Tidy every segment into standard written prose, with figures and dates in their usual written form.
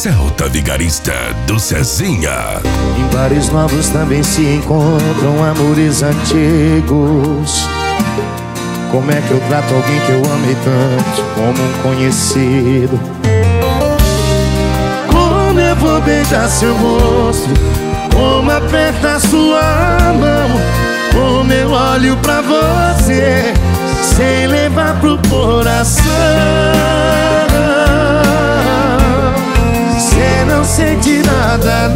Celta Vigarista do Cezinha. Em bares novos também se encontram amores antigos. Como é que eu trato alguém que eu amei tanto como um conhecido? Como eu vou beijar seu rosto? Como aperta sua mão? Como eu olho pra você sem levar pro coração? Cê não sente nada,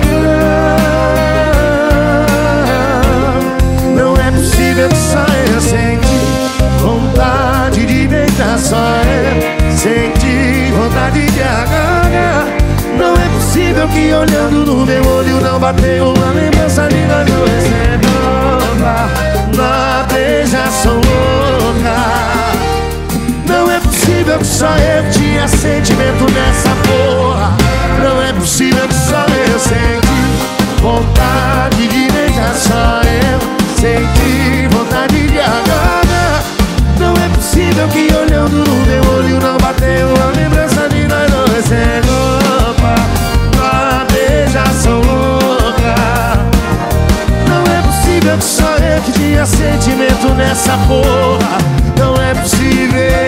não. Não é possível que só eu senti vontade de beijar, só eu senti vontade de agarrar. Não é possível que olhando no meu olho não bateu uma lembrança de nós dois sendo na beijação louca. Não é possível que só eu tinha sentimento nessa porra. Não é possível que só eu senti vontade de beijar, só eu senti vontade de agarrar. Não é possível que olhando no meu olho não bateu a lembrança de nós dois sendo na beijação louca. Não é possível que só eu que tinha sentimento nessa porra. Não é possível.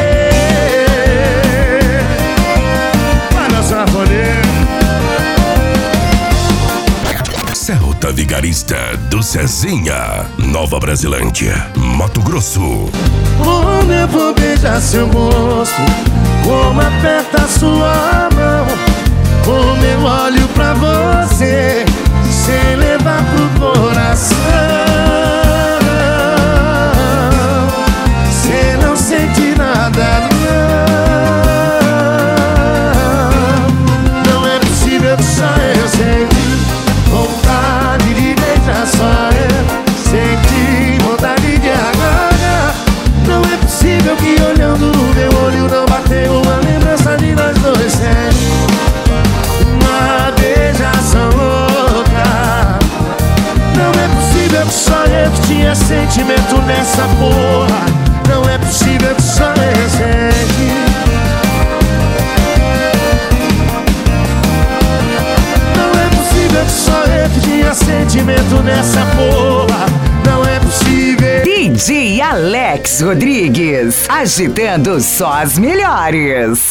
Celta Vigarista do Cezinha, Nova Brasilândia, Mato Grosso. Como eu vou beijar seu rosto? Como aperta sua mão? Como eu olho pra você sem levar pro coração? Cê não sente nada, não. Não é possível que só eu senti vontade de beijar, só eu senti vontade de agarrar. Não é possível que olhando no meu olho não bateu uma lembrança de nós dois sendo uma beijação louca. Não é possível que só eu que tinha sentimento nessa porra. Não é possível que só eu senti. Não é possível que só eu que tinha sentimento nessa porra. Não é possível. DJ Alex Rodrigues, agitando só as melhores.